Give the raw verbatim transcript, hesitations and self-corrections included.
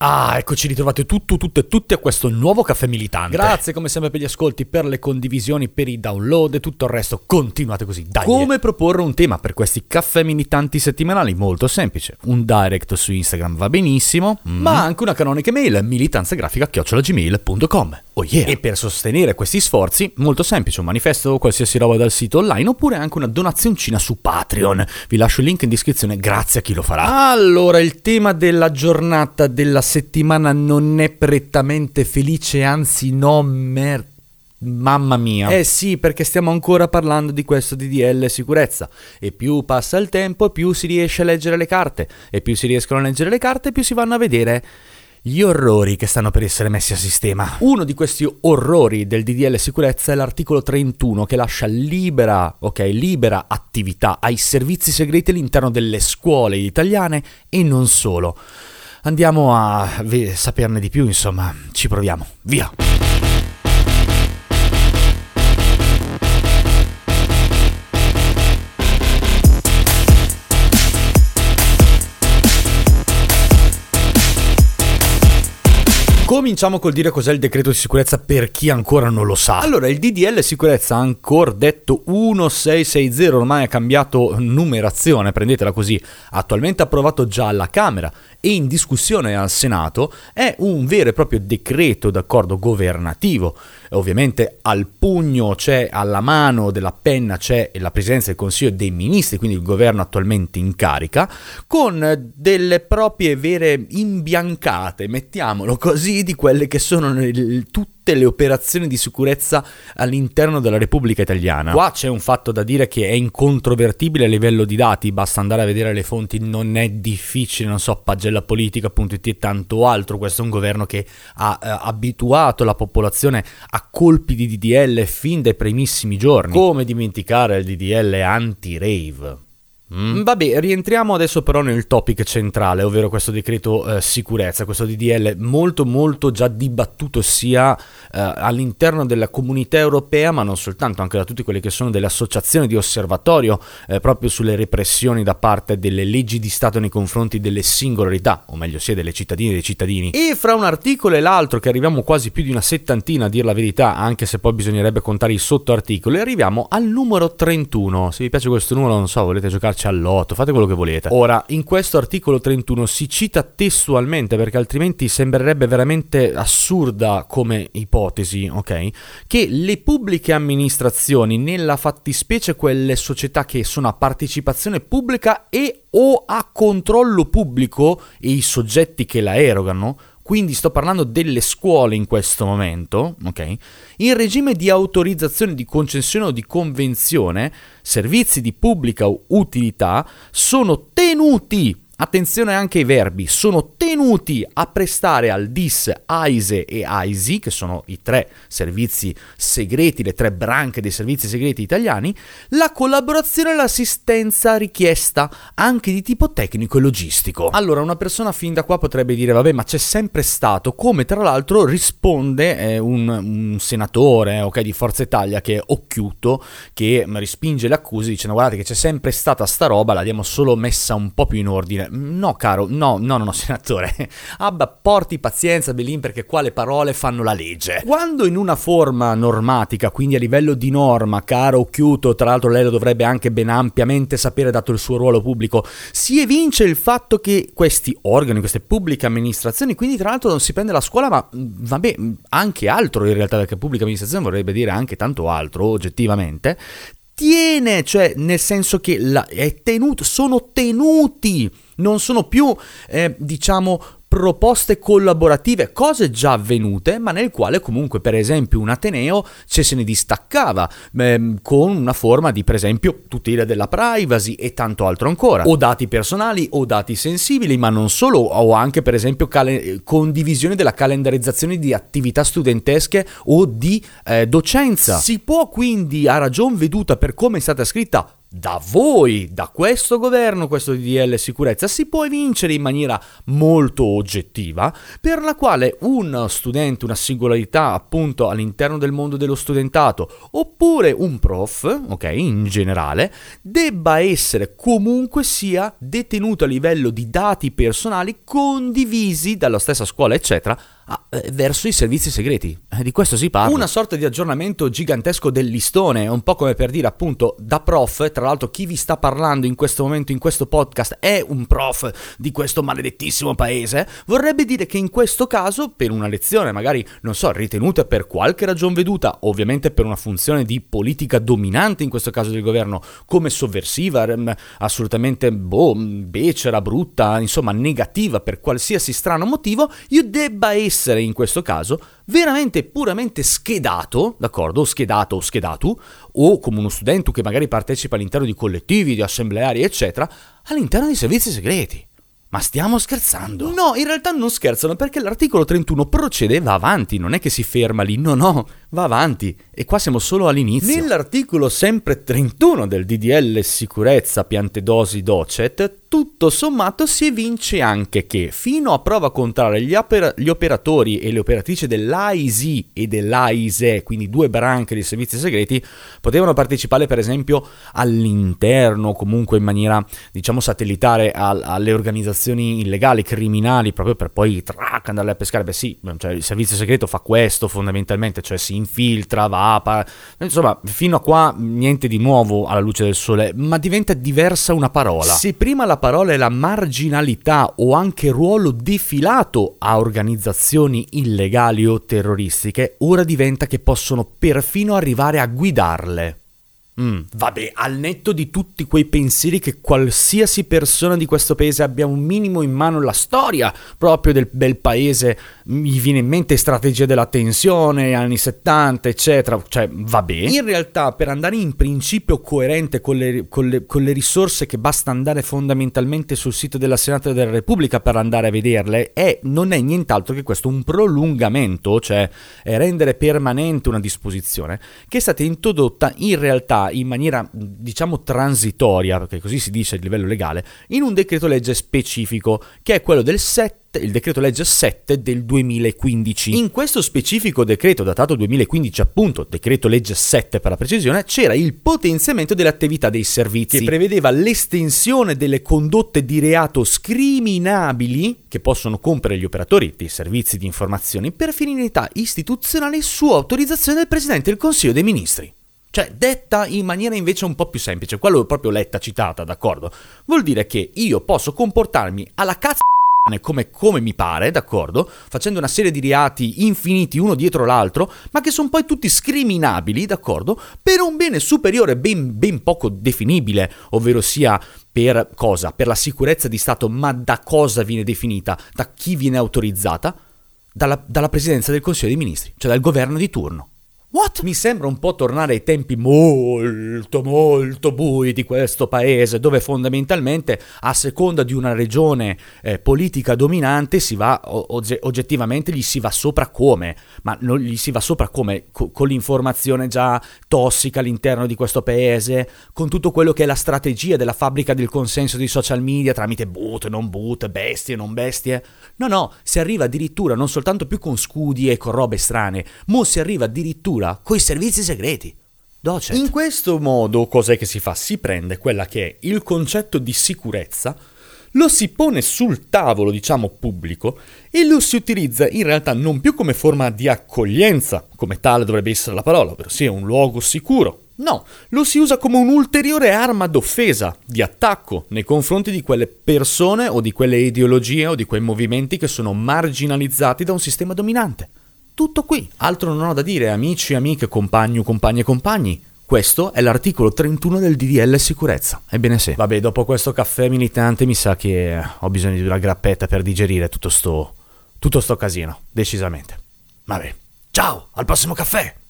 Ah, eccoci ritrovate tutto, tutto e tutti a questo nuovo Caffè Militante. Grazie come sempre per gli ascolti, per le condivisioni, per i download e tutto il resto. Continuate così, dai. Come proporre un tema per questi Caffè Militanti settimanali? Molto semplice. Un direct su Instagram va benissimo, mm. ma anche una canonica mail, militanzagrafica chiocciola gmail punto com. Oh yeah. E per sostenere questi sforzi, molto semplice, un manifesto, qualsiasi roba dal sito online, oppure anche una donazioncina su Patreon. Vi lascio il link in descrizione, grazie a chi lo farà. Allora, il tema della giornata della settimana non è prettamente felice, anzi no, mer... mamma mia. Eh sì, perché stiamo ancora parlando di questo D D L sicurezza, e più passa il tempo e più si riesce a leggere le carte, e più si riescono a leggere le carte più si vanno a vedere gli orrori che stanno per essere messi a sistema. Uno di questi orrori del D D L sicurezza è l'articolo trentuno, che lascia libera, ok, libera attività ai servizi segreti all'interno delle scuole italiane e non solo. Andiamo a v- saperne di più, insomma, ci proviamo, via! Cominciamo col dire cos'è il decreto di sicurezza per chi ancora non lo sa. Allora, il D D L sicurezza, ancora detto milleseicentosessanta, ormai ha cambiato numerazione, prendetela così, attualmente approvato già alla Camera e in discussione al Senato, è un vero e proprio decreto d'accordo governativo. Ovviamente al pugno c'è, alla mano della penna c'è la Presidenza del Consiglio dei Ministri, quindi il governo attualmente in carica, con delle proprie vere imbiancate, mettiamolo così, di quelle che sono nel, tutte le operazioni di sicurezza all'interno della Repubblica Italiana. Qua c'è un fatto da dire che è incontrovertibile a livello di dati, basta andare a vedere le fonti, non è difficile, non so, pagellapolitica punto it e tanto altro. Questo è un governo che ha eh, abituato la popolazione a colpi di D D L fin dai primissimi giorni. Come dimenticare il D D L anti-rave? Mm. Vabbè, rientriamo adesso però nel topic centrale, ovvero questo decreto eh, sicurezza, questo D D L molto molto già dibattuto sia eh, all'interno della comunità europea, ma non soltanto, anche da tutte quelle che sono delle associazioni di osservatorio eh, proprio sulle repressioni da parte delle leggi di Stato nei confronti delle singolarità, o meglio sia delle cittadine e dei cittadini. E fra un articolo e l'altro, che arriviamo quasi più di una settantina a dir la verità, anche se poi bisognerebbe contare i sottoarticoli, arriviamo al numero trentuno. Se vi piace questo numero, non so, volete giocarci all'otto, fate quello che volete. Ora, in questo articolo trentuno si cita testualmente, perché altrimenti sembrerebbe veramente assurda come ipotesi, ok? Che le pubbliche amministrazioni, nella fattispecie quelle società che sono a partecipazione pubblica e o a controllo pubblico e i soggetti che la erogano, quindi sto parlando delle scuole in questo momento, ok? In regime di autorizzazione, di concessione o di convenzione, servizi di pubblica utilità sono tenuti, attenzione anche ai verbi, sono tenuti a prestare al D I S, AISE e AISI, che sono i tre servizi segreti, le tre branche dei servizi segreti italiani, la collaborazione e l'assistenza richiesta, anche di tipo tecnico e logistico. Allora, una persona fin da qua potrebbe dire, vabbè, ma c'è sempre stato, come tra l'altro risponde eh, un, un senatore, ok, di Forza Italia, che è occhiuto, che respinge le accuse dicendo, guardate che c'è sempre stata sta roba, l'abbiamo solo messa un po' più in ordine. No, caro, no, no, no, no, senatore. Abba, porti pazienza, Belin, perché qua le parole fanno la legge. Quando in una forma normatica, quindi a livello di norma, caro occhiuto, tra l'altro lei lo dovrebbe anche ben ampiamente sapere dato il suo ruolo pubblico, si evince il fatto che questi organi, queste pubbliche amministrazioni, quindi tra l'altro non si prende la scuola, ma vabbè, anche altro in realtà, perché pubblica amministrazione vorrebbe dire anche tanto altro, oggettivamente, tiene, cioè nel senso che la, è tenuto, sono tenuti, non sono più, eh, diciamo, proposte collaborative, cose già avvenute, ma nel quale comunque per esempio un ateneo ci se ne distaccava ehm, con una forma di, per esempio, tutela della privacy e tanto altro ancora, o dati personali o dati sensibili, ma non solo, o anche per esempio cal- condivisione della calendarizzazione di attività studentesche o di eh, docenza. Si può quindi, a ragion veduta per come è stata scritta, da voi, da questo governo, questo D D L sicurezza si può evincere in maniera molto oggettiva, per la quale un studente, una singolarità appunto all'interno del mondo dello studentato, oppure un prof, ok, in generale, debba essere comunque sia detenuto a livello di dati personali condivisi dalla stessa scuola, eccetera, Ah, eh, verso i servizi segreti. Eh, di questo si parla. Una sorta di aggiornamento gigantesco del listone, un po' come per dire appunto da prof, tra l'altro chi vi sta parlando in questo momento in questo podcast è un prof di questo maledettissimo paese, vorrebbe dire che in questo caso per una lezione magari, non so, ritenuta per qualche ragion veduta, ovviamente per una funzione di politica dominante in questo caso del governo, come sovversiva, assolutamente boh, becera, brutta, insomma negativa per qualsiasi strano motivo, io debba essere in questo caso veramente puramente schedato, d'accordo? Schedato o schedato, o come uno studente che magari partecipa all'interno di collettivi, di assembleari, eccetera, all'interno di servizi segreti. Ma stiamo scherzando? No, in realtà non scherzano, perché l'articolo trentuno procede e va avanti, non è che si ferma lì, no no, va avanti, e qua siamo solo all'inizio. Nell'articolo sempre trentuno del D D L sicurezza piante dosi docet, tutto sommato si evince anche che, fino a prova contraria, gli, oper- gli operatori e le operatrici dell'A I S I e dell'A I S E, quindi due branche di servizi segreti, potevano partecipare per esempio all'interno, comunque in maniera diciamo satellitare, a- alle organizzazioni illegali, criminali, proprio per poi trac, andarle a pescare. Beh sì, cioè il servizio segreto fa questo fondamentalmente, cioè si infiltra, va, pa- insomma fino a qua niente di nuovo alla luce del sole, ma diventa diversa una parola. Se prima la parola è la marginalità o anche ruolo defilato a organizzazioni illegali o terroristiche, ora diventa che possono perfino arrivare a guidarle. Mm, vabbè, al netto di tutti quei pensieri che qualsiasi persona di questo paese abbia un minimo in mano la storia proprio del bel paese, mi viene in mente strategia della tensione, anni settanta, eccetera, cioè vabbè. In realtà, per andare in principio coerente con le, con le, con le risorse che basta andare fondamentalmente sul sito della Senato della Repubblica per andare a vederle, è, non è nient'altro che questo, un prolungamento, cioè è rendere permanente una disposizione che è stata introdotta in realtà in maniera diciamo transitoria, perché così si dice a livello legale, in un decreto legge specifico che è quello del sette, il decreto legge sette del duemilaquindici. In questo specifico decreto datato duemilaquindici, appunto decreto legge sette per la precisione, c'era il potenziamento delle attività dei servizi, che prevedeva l'estensione delle condotte di reato scriminabili che possono compiere gli operatori dei servizi di informazioni per finalità istituzionali su autorizzazione del Presidente del Consiglio dei Ministri. Cioè, detta in maniera invece un po' più semplice, quello è proprio letta, citata, d'accordo? Vuol dire che io posso comportarmi alla cazzo come, come mi pare, d'accordo? Facendo una serie di reati infiniti uno dietro l'altro, ma che sono poi tutti scriminabili, d'accordo? Per un bene superiore ben, ben poco definibile, ovvero sia per cosa? Per la sicurezza di Stato, ma da cosa viene definita? Da chi viene autorizzata? Dalla, dalla Presidenza del Consiglio dei Ministri, cioè dal governo di turno. What? Mi sembra un po' tornare ai tempi molto molto bui di questo paese, dove fondamentalmente a seconda di una regione eh, politica dominante si va ogge- oggettivamente gli si va sopra come, ma non gli si va sopra come Co- con l'informazione già tossica all'interno di questo paese, con tutto quello che è la strategia della fabbrica del consenso dei social media tramite boot, non boot, bestie, non bestie. No, no, si arriva addirittura non soltanto più con scudi e con robe strane, ma si arriva addirittura coi servizi segreti. Docet. In questo modo, cos'è che si fa? Si prende quella che è il concetto di sicurezza, lo si pone sul tavolo, diciamo, pubblico, e lo si utilizza in realtà non più come forma di accoglienza, come tale dovrebbe essere la parola, ovvero sia un luogo sicuro. No, lo si usa come un'ulteriore arma d'offesa, di attacco nei confronti di quelle persone o di quelle ideologie o di quei movimenti che sono marginalizzati da un sistema dominante. Tutto qui, altro non ho da dire, amici, amiche, compagni, compagne e compagni. Questo è l'articolo trentuno del D D L sicurezza. Ebbene sì. Vabbè, dopo questo caffè militante mi sa che ho bisogno di una grappetta per digerire tutto sto, tutto sto casino, decisamente. Vabbè, ciao, al prossimo caffè!